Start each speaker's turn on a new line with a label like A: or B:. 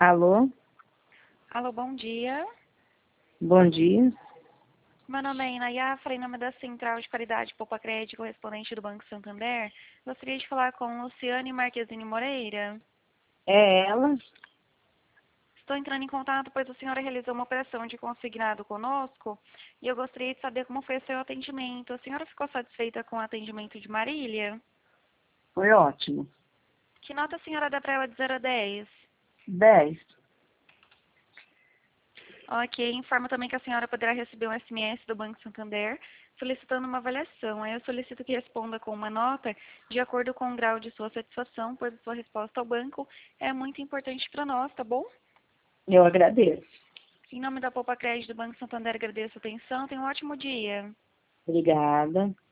A: Alô,
B: Alô, bom dia.
A: bom dia.
B: Meu nome é Inayá, falei em nome da Central de Qualidade Poupa Crédito, correspondente do Banco Santander. Gostaria de falar com Luciane Marquezine Moreira.
A: É ela?
B: Estou entrando em contato, pois a senhora realizou uma operação de consignado conosco e eu gostaria de saber como foi o seu atendimento. A senhora ficou satisfeita com o atendimento de Marília?
A: Foi ótimo.
B: Que nota a senhora dá para ela de 0 a 10?
A: 10.
B: Ok, informo também que a senhora poderá receber um SMS do Banco Santander solicitando uma avaliação. Aí eu solicito que responda com uma nota de acordo com o grau de sua satisfação, pois a sua resposta ao banco é muito importante para nós, tá bom?
A: Eu agradeço.
B: Em nome da Poupa Crédito do Banco Santander, agradeço a atenção. Tenha um ótimo dia.
A: Obrigada.